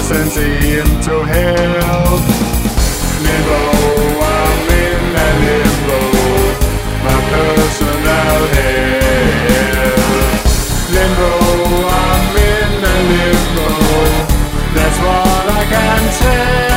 descends into hell. Limbo, I'm in a limbo, my personal hell. Limbo, I'm in a limbo, that's what I can tell.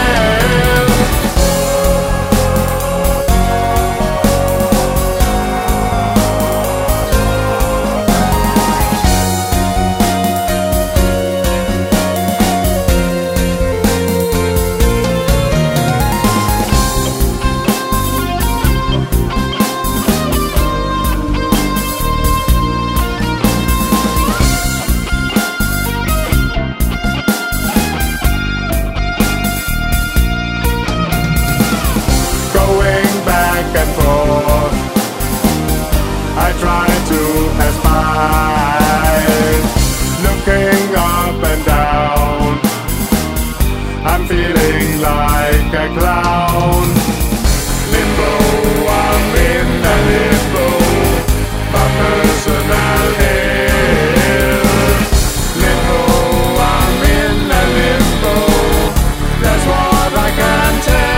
I try to pass by, looking up and down. I'm feeling like a clown. Limbo, I'm in a limbo, my personal hell. Limbo, I'm in a limbo, that's what I can tell.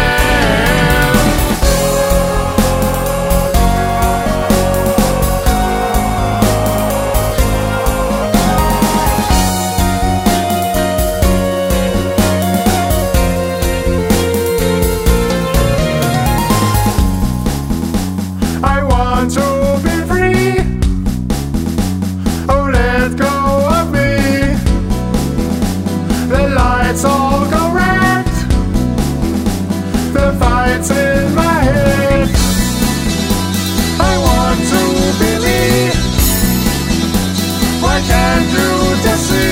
To be free, oh let go of me. The lights all go red, the fight's in my head. I want to believe, why can't you just see?